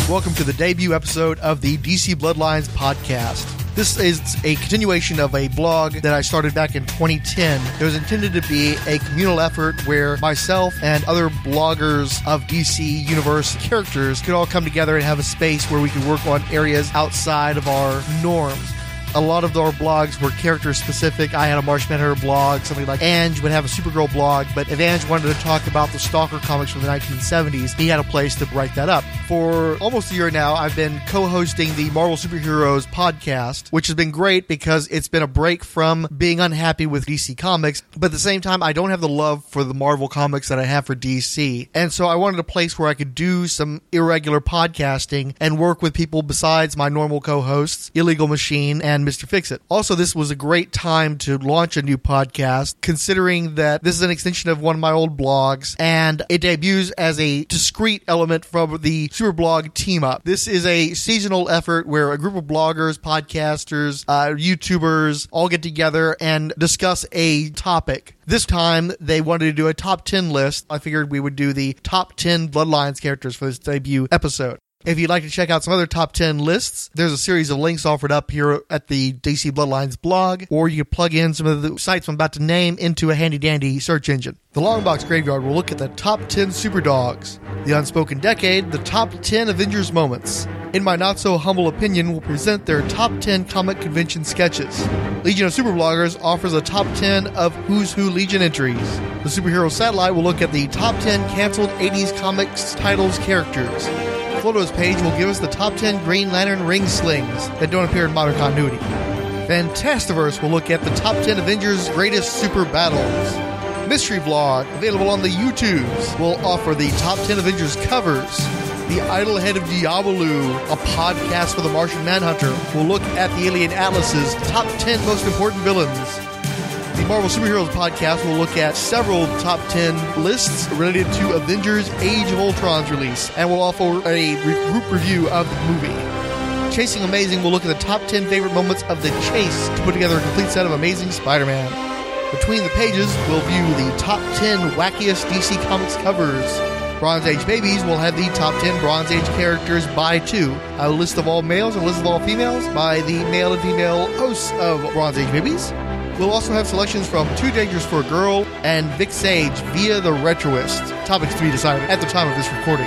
Welcome to the debut episode of the DC Bloodlines podcast. This is a continuation of a blog that I started back in 2010. It was intended to be a communal effort where myself and other bloggers of DC Universe characters could all come together and have a space where we could work on areas outside of our norms. A lot of our blogs were character specific. I had a Martian Manhunter blog. Somebody like Ange would have a Supergirl blog. But if Ange wanted to talk about the Stalker comics from the 1970s, he had a place to write that up. For almost a year now, I've been co-hosting the Marvel Superheroes podcast, which has been great because it's been a break from being unhappy with DC Comics. But at the same time, I don't have the love for the Marvel comics that I have for DC. And so I wanted a place where I could do some irregular podcasting and work with people besides my normal co-hosts, Illegal Machine and Mr. Fix-It. Also, this was a great time to launch a new podcast, considering that this is an extension of one of my old blogs, and it debuts as a discrete element from the Superblog team-up. This is a seasonal effort where a group of bloggers, podcasters, YouTubers all get together and discuss a topic. This time, they wanted to do a top 10 list. I figured we would do the top 10 Bloodlines characters for this debut episode. If you'd like to check out some other top 10 lists, there's a series of links offered up here at the DC Bloodlines blog, or you can plug in some of the sites I'm about to name into a handy-dandy search engine. The Longbox Graveyard will look at the top 10 Superdogs. The Unspoken Decade, the top 10 Avengers moments. In My Not So Humble Opinion, will present their top 10 comic convention sketches. Legion of Superbloggers offers a top 10 of Who's Who Legion entries. The Superhero Satellite will look at the top 10 canceled 80s comics titles characters. Photos page will give us the top 10 Green Lantern ring slings that don't appear in modern continuity. Fantastiverse will look at the top 10 Avengers' greatest super battles. Mystery Vlog, available on the YouTubes, will offer the top 10 Avengers covers. The Idlehead of Diabolou, a podcast for the Martian Manhunter, will look at the Alien Atlas's top 10 most important villains. The Marvel Superheroes podcast will look at several top 10 lists related to Avengers Age of Ultron's release, and will offer a group review of the movie. Chasing Amazing will look at the top 10 favorite moments of the chase to put together a complete set of Amazing Spider-Man. Between the Pages, we'll view the top 10 wackiest DC Comics covers. Bronze Age Babies will have the top 10 Bronze Age characters by two. A list of all males and a list of all females by the male and female hosts of Bronze Age Babies. We'll also have selections from Too Dangerous for a Girl and Vic Sage via the Retroist. Topics to be decided at the time of this recording.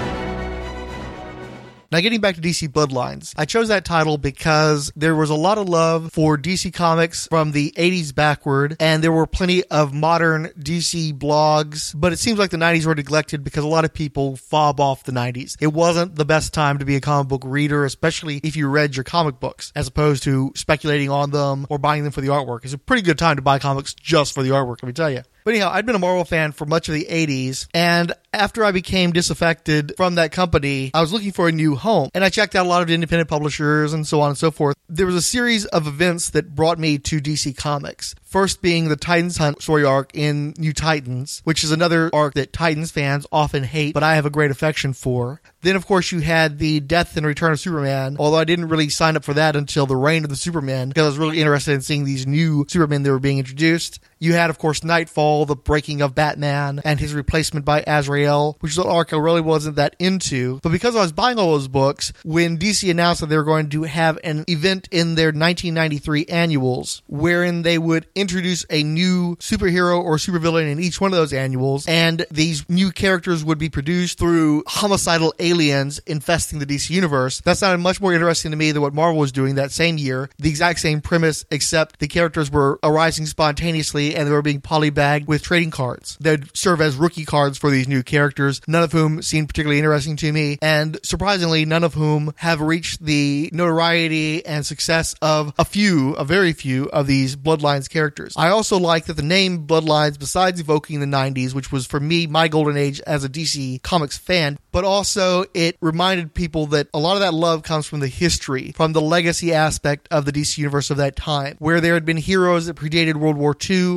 Now, getting back to DC Bloodlines, I chose that title because there was a lot of love for DC Comics from the 80s backward, and there were plenty of modern DC blogs, but it seems like the 90s were neglected because a lot of people fob off the 90s. It wasn't the best time to be a comic book reader, especially if you read your comic books, as opposed to speculating on them or buying them for the artwork. It's a pretty good time to buy comics just for the artwork, let me tell you. But anyhow, I'd been a Marvel fan for much of the 80s, and after I became disaffected from that company, I was looking for a new home, and I checked out a lot of independent publishers and so on and so forth. There was a series of events that brought me to DC Comics. First being the Titans Hunt story arc in New Titans, which is another arc that Titans fans often hate, but I have a great affection for. Then, of course, you had the Death and Return of Superman, although I didn't really sign up for that until the Reign of the Supermen, because I was really interested in seeing these new Supermen that were being introduced. You had, of course, Nightfall, the breaking of Batman, and his replacement by Azrael, which is an arc I really wasn't that into. But because I was buying all those books, when DC announced that they were going to have an event in their 1993 annuals, wherein they would introduce a new superhero or supervillain in each one of those annuals, and these new characters would be produced through homicidal aliens infesting the DC universe, that sounded much more interesting to me than what Marvel was doing that same year. The exact same premise, except the characters were arising spontaneously and they were being polybagged with trading cards that serve as rookie cards for these new characters, none of whom seemed particularly interesting to me, and surprisingly, none of whom have reached the notoriety and success of a very few of these Bloodlines characters. I also like that the name Bloodlines, besides evoking the 90s, which was for me my golden age as a DC Comics fan, but also it reminded people that a lot of that love comes from the history, from the legacy aspect of the DC universe of that time, where there had been heroes that predated World War II,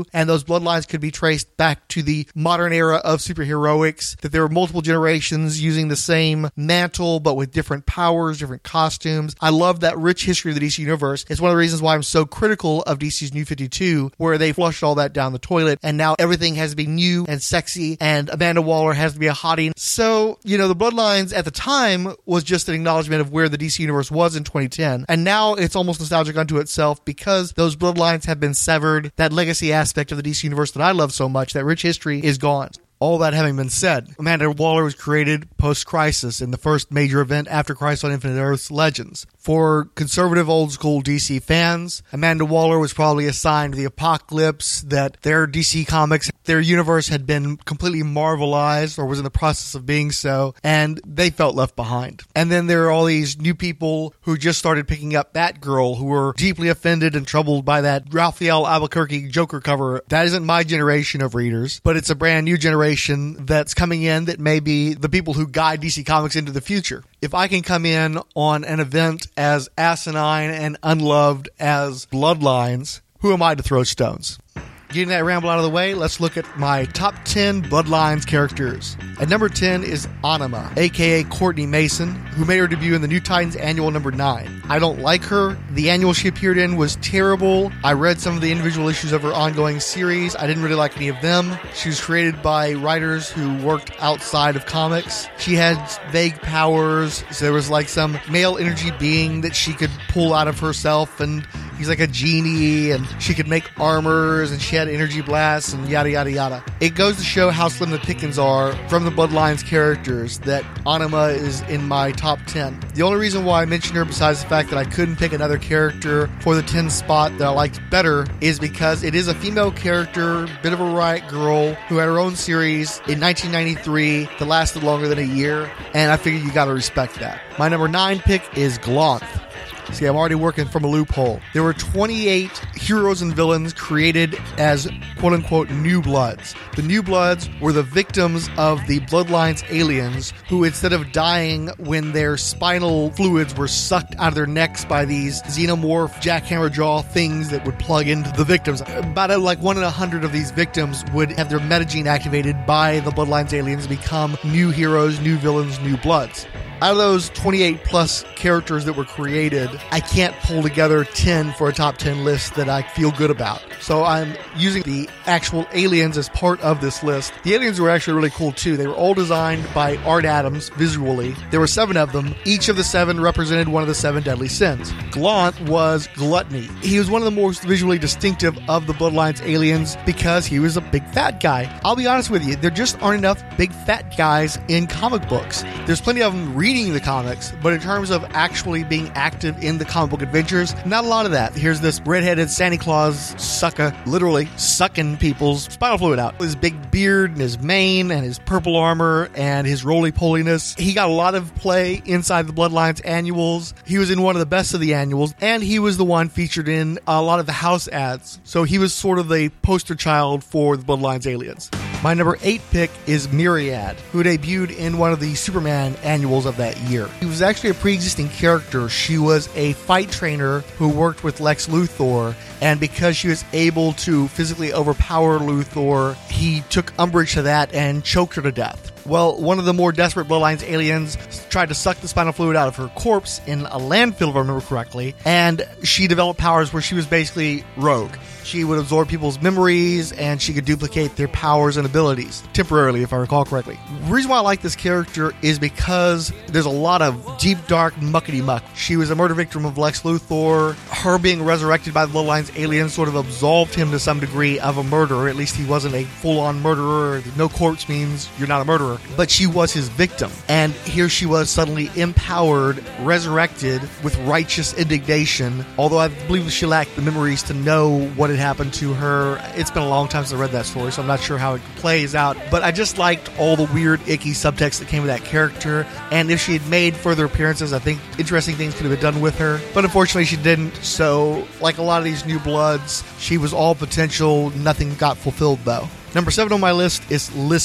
new, and those bloodlines could be traced back to the modern era of superheroics, that there were multiple generations using the same mantle, but with different powers, different costumes. I love that rich history of the DC Universe. It's one of the reasons why I'm so critical of DC's New 52, where they flushed all that down the toilet, and now everything has to be new and sexy, and Amanda Waller has to be a hottie. So, the bloodlines at the time was just an acknowledgement of where the DC Universe was in 2010, and now it's almost nostalgic unto itself because those bloodlines have been severed. That legacy aspect of the DC Universe that I love so much, that rich history, is gone. All that having been said, Amanda Waller was created post-Crisis in the first major event after Crisis on Infinite Earths Legends. For conservative old-school DC fans, Amanda Waller was probably assigned the apocalypse, that their DC Comics, their universe had been completely marvelized or was in the process of being so, and they felt left behind. And then there are all these new people who just started picking up Batgirl, who were deeply offended and troubled by that Raphael Albuquerque Joker cover. That isn't my generation of readers, but it's a brand new generation that's coming in that may be the people who guide DC Comics into the future. If I can come in on an event as asinine and unloved as Bloodlines, who am I to throw stones? Getting that ramble out of the way, let's look at my top 10 Bloodlines characters. At number 10 is Anima, aka Courtney Mason, who made her debut in the New Titans Annual number 9. I don't like her. The annual she appeared in was terrible. I read some of the individual issues of her ongoing series. I didn't really like any of them. She was created by writers who worked outside of comics. She had vague powers. So there was like some male energy being that she could pull out of herself, and he's like a genie, and she could make armors, and she had energy blasts, and yada yada yada. It goes to show how slim the pickings are from the Bloodlines characters that Anima is in my top 10. The only reason why I mention her, besides the fact that I couldn't pick another character for the 10 spot that I liked better, is because it is a female character, bit of a riot girl, who had her own series in 1993 that lasted longer than a year, and I figured you gotta respect that. My number 9 pick is Glonth. See, I'm already working from a loophole. There were 28 heroes and villains created as quote-unquote New Bloods. The New Bloods were the victims of the Bloodlines aliens who, instead of dying when their spinal fluids were sucked out of their necks by these xenomorph jackhammer jaw things that would plug into the victims, about like 1 in 100 of these victims would have their metagene activated by the Bloodlines aliens and become new heroes, new villains, new bloods. Out of those 28 plus characters that were created, I can't pull together 10 for a top 10 list that I feel good about. So I'm using the actual aliens as part of this list. The aliens were actually really cool too. They were all designed by Art Adams visually. There were 7 of them. Each of the 7 represented one of the 7 deadly sins. Glonth was gluttony. He was one of the most visually distinctive of the Bloodlines aliens because he was a big fat guy. I'll be honest with you, there just aren't enough big fat guys in comic books. There's plenty of them reading the comics, but in terms of actually being active in the comic book adventures, not a lot of that. Here's this redheaded Santa Claus sucker, literally sucking people's spinal fluid out. His big beard and his mane and his purple armor and his roly-poliness. He got a lot of play inside the Bloodlines annuals. He was in one of the best of the annuals, and he was the one featured in a lot of the house ads. So he was sort of the poster child for the Bloodlines aliens. My number 8 pick is Myriad, who debuted in one of the Superman annuals of that year. She was actually a pre-existing character. She was a fight trainer who worked with Lex Luthor, and because she was able to physically overpower Luthor, he took umbrage to that and choked her to death. Well, one of the more desperate Bloodlines aliens tried to suck the spinal fluid out of her corpse in a landfill, if I remember correctly, and she developed powers where she was basically rogue. She would absorb people's memories, and she could duplicate their powers and abilities, temporarily, if I recall correctly. The reason why I like this character is because there's a lot of deep, dark, muckety-muck. She was a murder victim of Lex Luthor. Her being resurrected by the Bloodlines aliens sort of absolved him to some degree of a murderer. At least he wasn't a full-on murderer. No corpse means you're not a murderer. But she was his victim. And here she was suddenly empowered, resurrected with righteous indignation, although I believe she lacked the memories to know what had happened to her. It's been a long time since I read that story, so I'm not sure how it plays out, but I just liked all the weird, icky subtext that came with that character, and if she had made further appearances, I think interesting things could have been done with her, but unfortunately she didn't, so like a lot of these New Bloods, she was all potential, nothing got fulfilled though. Number 7 on my list is Lysick.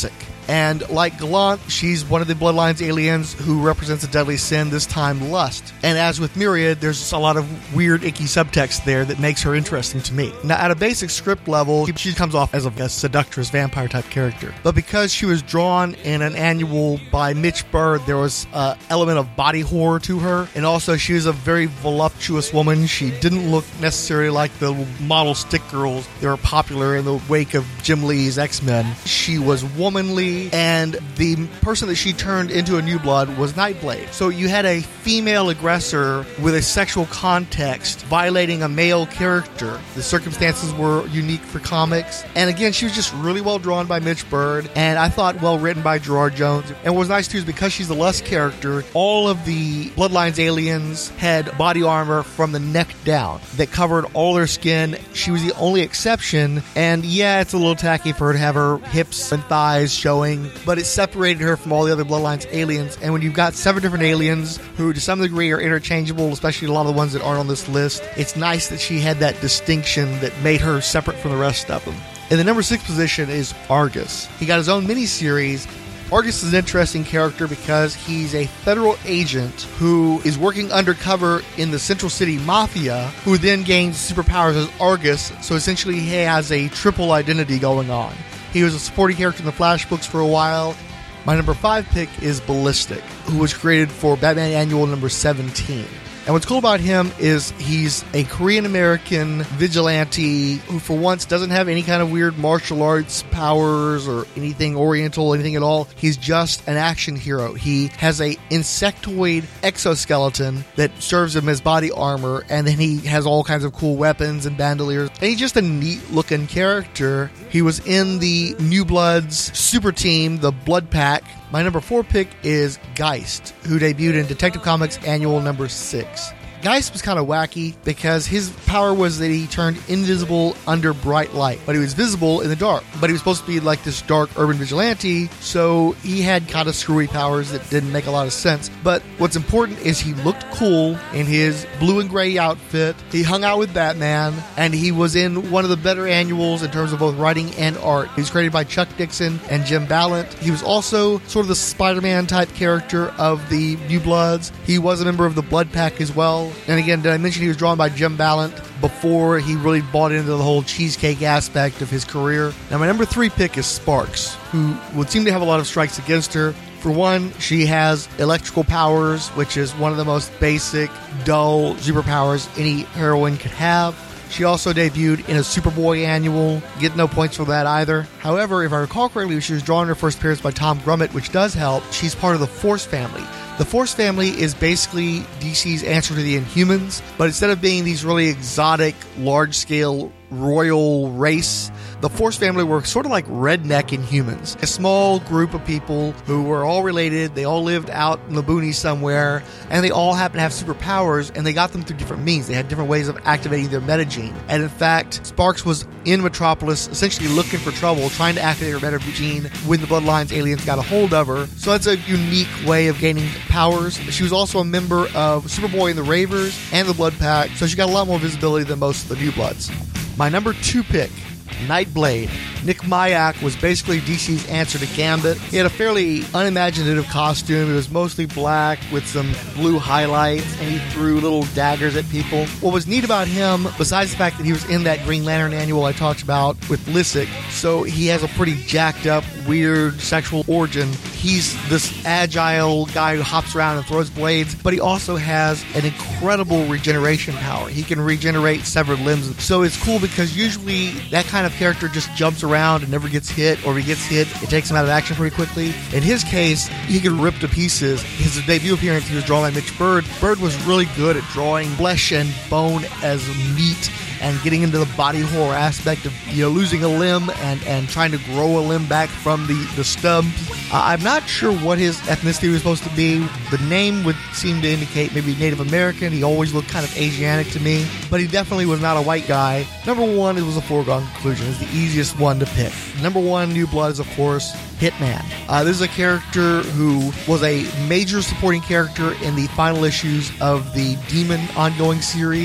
And like Gallant, she's one of the Bloodlines aliens who represents a deadly sin, this time lust. And as with Myriad, there's a lot of weird, icky subtext there that makes her interesting to me. Now, at a basic script level, she comes off as a seductress vampire-type character. But because she was drawn in an annual by Mitch Bird, there was an element of body horror to her. And also, she was a very voluptuous woman. She didn't look necessarily like the model stick girls that were popular in the wake of Jim Lee's X-Men. She was womanly, and the person that she turned into a New Blood was Nightblade. So you had a female aggressor with a sexual context violating a male character. The circumstances were unique for comics. And again, she was just really well drawn by Mitch Bird, and I thought well written by Gerard Jones. And what was nice too is because she's the Lust character, all of the Bloodlines aliens had body armor from the neck down that covered all their skin. She was the only exception, and yeah, it's a little tacky for her to have her hips and thighs showing, but it separated her from all the other Bloodlines aliens. And when you've got 7 different aliens who to some degree are interchangeable, especially a lot of the ones that aren't on this list, it's nice that she had that distinction that made her separate from the rest of them. In the number 6 position is Argus. He got his own miniseries. Argus is an interesting character because he's a federal agent who is working undercover in the Central City Mafia, who then gains superpowers as Argus, so essentially he has a triple identity going on. He was a supporting character in the Flash books for a while. My number 5 pick is Ballistic, who was created for Batman Annual number 17. And what's cool about him is he's a Korean-American vigilante who for once doesn't have any kind of weird martial arts powers or anything oriental, anything at all. He's just an action hero. He has a insectoid exoskeleton that serves him as body armor, and then he has all kinds of cool weapons and bandoliers. And he's just a neat-looking character. He was in the New Bloods super team, the Blood Pack. My number 4 pick is Geist, who debuted in Detective Comics Annual number 6. Geist was kind of wacky because his power was that he turned invisible under bright light, but he was visible in the dark. But he was supposed to be like this dark urban vigilante, so he had kind of screwy powers that didn't make a lot of sense. But what's important is he looked cool in his blue and gray outfit. He hung out with Batman, and he was in one of the better annuals in terms of both writing and art. He was created by Chuck Dixon and Jim Ballant. He was also sort of the Spider-Man type character of the New Bloods. He was a member of the Blood Pack as well. And again, did I mention he was drawn by Jim Ballant before he really bought into the whole cheesecake aspect of his career? Now, my number 3 pick is Sparks, who would seem to have a lot of strikes against her. For one, she has electrical powers, which is one of the most basic, dull superpowers any heroine could have. She also debuted in a Superboy annual. Get no points for that either. However, if I recall correctly, she was drawn in her first appearance by Tom Grummett, which does help. She's part of the Force family. The Force family is basically DC's answer to the Inhumans, but instead of being these really exotic, large-scale royal race, the Force family were sort of like redneck Inhumans. A small group of people who were all related, they all lived out in the boonies somewhere, and they all happened to have superpowers, and they got them through different means. They had different ways of activating their metagene. And in fact, Sparks was in Metropolis, essentially looking for trouble, trying to activate her metagene when the Bloodlines aliens got a hold of her. So that's a unique way of gaining powers. She was also a member of Superboy and the Ravers and the Blood Pack, so she got a lot more visibility than most of the New Bloods. My number 2 pick, Nightblade. Nick Mayak was basically DC's answer to Gambit. He had a fairly unimaginative costume. It was mostly black with some blue highlights, and he threw little daggers at people. What was neat about him, besides the fact that he was in that Green Lantern annual I talked about with Lissick, so he has a pretty jacked up, weird sexual origin. He's this agile guy who hops around and throws blades, but he also has an incredible regeneration power. He can regenerate severed limbs. So it's cool because usually that kind of character just jumps around and never gets hit, or if he gets hit, it takes him out of action pretty quickly. In his case, he can rip to pieces. His debut appearance, he was drawn by Mitch Bird. Bird was really good at drawing flesh and bone as meat and getting into the body horror aspect of, losing a limb and trying to grow a limb back from the stub. I'm not sure what his ethnicity was supposed to be. The name would seem to indicate maybe Native American. He always looked kind of Asiatic to me, but he definitely was not a white guy. Number 1, it was a foregone conclusion. It's the easiest one to pick. Number 1, New Blood is, of course, Hitman. This is a character who was a major supporting character in the final issues of the Demon ongoing series.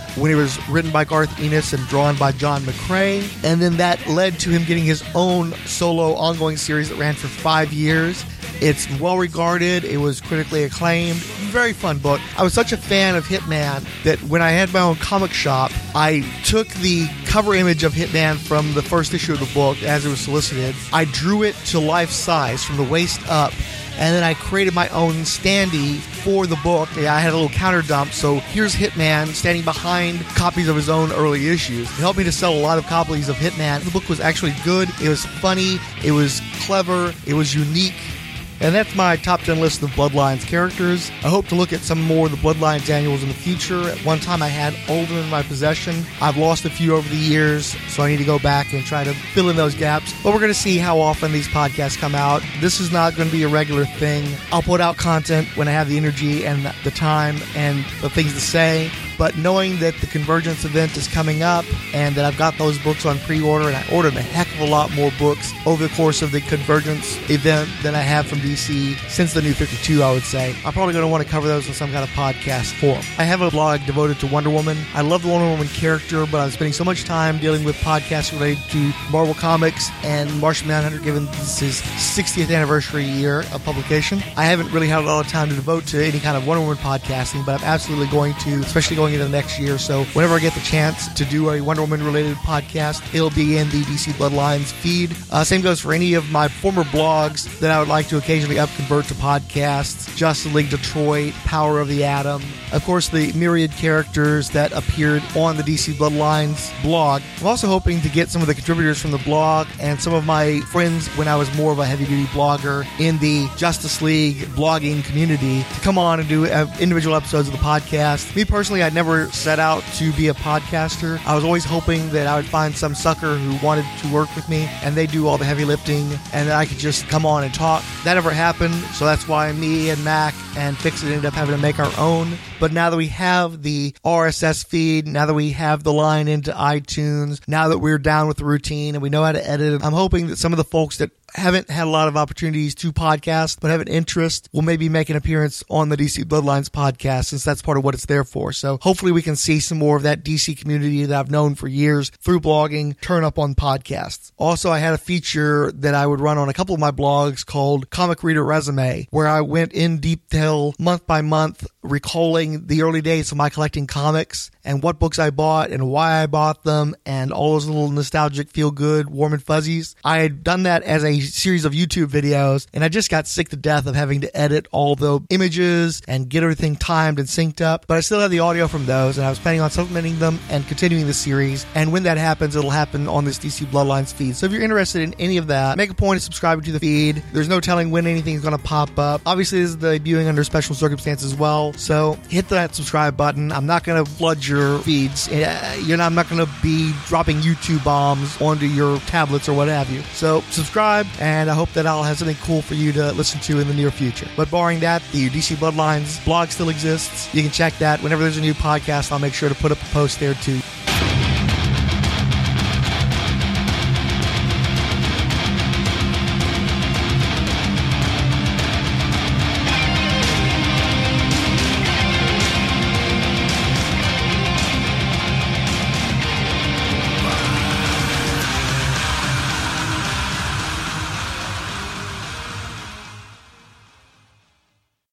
when it was written by Garth Ennis and drawn by John McCrae. And then that led to him getting his own solo ongoing series that ran for 5 years. It's well regarded. It was critically acclaimed. Very fun book. I was such a fan of Hitman that when I had my own comic shop, I took the cover image of Hitman from the first issue of the book as it was solicited. I drew it to life size from the waist up, and then I created my own standee for the book. I had a little counter dump, so here's Hitman standing behind copies of his own early issues. It helped me to sell a lot of copies of Hitman. The book was actually good. It was funny. It was clever. It was unique. And that's my top 10 list of Bloodlines characters. I hope to look at some more of the Bloodlines annuals in the future. At one time I had all of them in my possession. I've lost a few over the years, so I need to go back and try to fill in those gaps. But we're going to see how often these podcasts come out. This is not going to be a regular thing. I'll put out content when I have the energy and the time and the things to say. But knowing that the Convergence event is coming up and that I've got those books on pre-order, and I ordered a heck of a lot more books over the course of the Convergence event than I have from DC since the New 52, I would say. I'm probably going to want to cover those in some kind of podcast form. I have a blog devoted to Wonder Woman. I love the Wonder Woman character, but I'm spending so much time dealing with podcasts related to Marvel Comics and Martian Manhunter, given this is his 60th anniversary year of publication. I haven't really had a lot of time to devote to any kind of Wonder Woman podcasting, but I'm absolutely going to, especially going into the next year. So whenever I get the chance to do a Wonder Woman related podcast, it'll be in the DC Bloodlines feed. Same goes for any of my former blogs that I would like to occasionally convert to podcasts. Justice League Detroit, Power of the Atom, of course the myriad characters that appeared on the DC Bloodlines blog. I'm also hoping to get some of the contributors from the blog and some of my friends when I was more of a heavy-duty blogger in the Justice League blogging community to come on and do individual episodes of the podcast. Me personally, I never set out to be a podcaster. I was always hoping that I would find some sucker who wanted to work with me and they do all the heavy lifting and that I could just come on and talk. That never happened, so that's why me and Mac and Fixit ended up having to make our own. But now that we have the RSS feed, now that we have the line into iTunes, now that we're down with the routine and we know how to edit it, I'm hoping that some of the folks that haven't had a lot of opportunities to podcast but have an interest will maybe make an appearance on the DC Bloodlines podcast, since that's part of what it's there for. So hopefully we can see some more of that DC community that I've known for years through blogging turn up on podcasts. Also, I had a feature that I would run on a couple of my blogs called Comic Reader Resume, where I went in detail month by month recalling the early days of my collecting comics and what books I bought and why I bought them and all those little nostalgic feel-good warm and fuzzies. I had done that as a series of YouTube videos, and I just got sick to death of having to edit all the images and get everything timed and synced up, but I still have the audio from those, and I was planning on supplementing them and continuing the series, and when that happens, it'll happen on this DC Bloodlines feed. So if you're interested in any of that, make a point of subscribing to the feed. There's no telling when anything's going to pop up. Obviously, this is debuting under special circumstances as well, so hit that subscribe button. I'm not going to flood your feeds. I'm not going to be dropping YouTube bombs onto your tablets or what have you. So subscribe, and I hope that I'll have something cool for you to listen to in the near future. But barring that, the DC Bloodlines blog still exists. You can check that. Whenever there's a new podcast, I'll make sure to put up a post there too.